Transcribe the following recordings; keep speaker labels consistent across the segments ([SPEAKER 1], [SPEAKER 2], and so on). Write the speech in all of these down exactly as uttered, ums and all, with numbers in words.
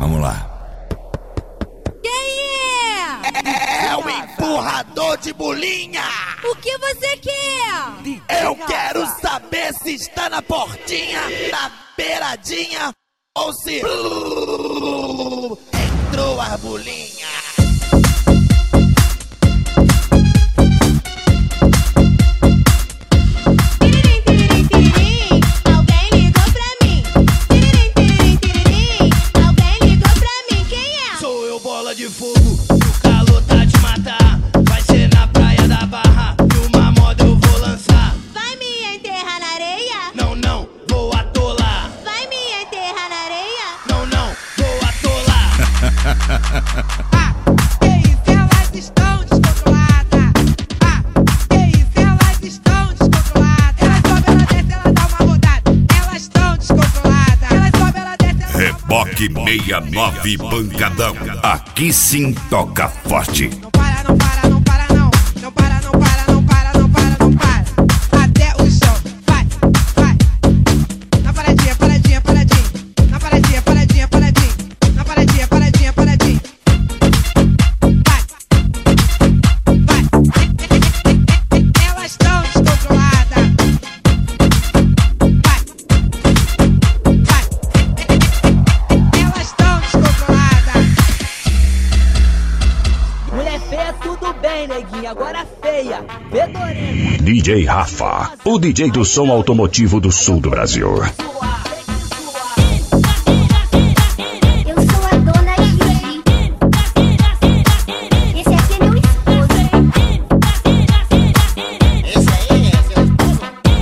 [SPEAKER 1] Vamos lá.
[SPEAKER 2] Quem é?
[SPEAKER 3] É o empurrador de bolinha!
[SPEAKER 2] O que você quer?
[SPEAKER 3] Eu quero saber se está na portinha, na beiradinha ou se entrou a bolinha.
[SPEAKER 4] De fogo, o calor tá de matar. Vai ser na praia da Barra, e uma moda eu vou lançar.
[SPEAKER 5] Vai me enterrar na areia?
[SPEAKER 4] Não, não, vou atolar.
[SPEAKER 5] Vai me enterrar na areia?
[SPEAKER 4] Não, não, vou atolar.
[SPEAKER 6] Ah, que isso, elas estão descontroladas. Ah, que isso, elas estão descontroladas. Elas sobem, ela desce, ela dá uma rodada. Elas estão descontroladas. Elas sobem, ela desce, ela dá uma
[SPEAKER 1] Reboque sessenta e nove Pancadão. Aqui sim toca forte.
[SPEAKER 6] Não para, não para, não para, não. Não para, não para, não para, não para, não para. Até o chão. Vai, vai. Na paradinha, paradinha, paradinha. Na paradinha, paradinha, paradinha. Na paradinha, paradinha, paradinha. Vai, vai. Elas estão descontroladas. Vai, vai. Elas estão descontroladas.
[SPEAKER 7] Mulher feia, tudo bem, neguinha, agora feia, fedorenta.
[SPEAKER 8] D J Rafa, o D J do som automotivo do sul do Brasil.
[SPEAKER 5] Eu sou a dona Gigi. Esse aqui é meu esposo.
[SPEAKER 3] Esse aí é seu esposo?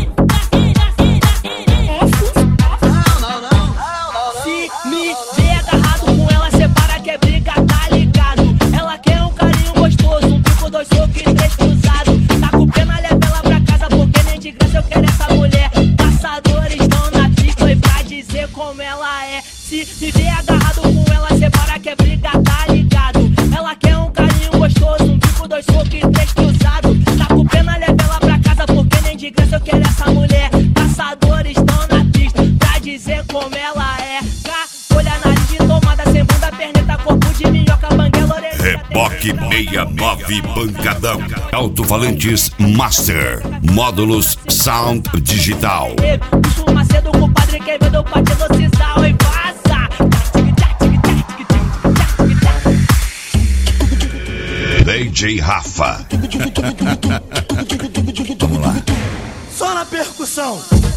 [SPEAKER 5] É sim.
[SPEAKER 3] Não, não, não, não, não.
[SPEAKER 7] Se me vê agarrado com ela, separa que é briga, tá ligado? Ela quer um carinho gostoso, um pico, dois socos e três cruzados. Tá com pena, leva ela pra casa, porque nem de graça eu quero essa mulher. Caçadores estão na pista e pra dizer como ela é. Se me vê agarrado com ela, separa que é briga, tá ligado? Ela quer um carinho gostoso, um pico, dois socos e três cruzados. Tá com pena, leva ela pra casa, porque nem de graça eu quero essa mulher. Caçadores estão na pista pra dizer como ela é. Olha a nariz de tomada, sem bunda, perneta, corpo de minhoca, banguela, orelha.
[SPEAKER 1] Reboque sessenta e nove Pancadão. Alto-falantes Master. Módulos Sound Digital.
[SPEAKER 7] Puxa uma cedo com o padre Quevedo pra te docisar e vaza.
[SPEAKER 1] D J Rafa.
[SPEAKER 3] Vamos lá.
[SPEAKER 4] Só na percussão.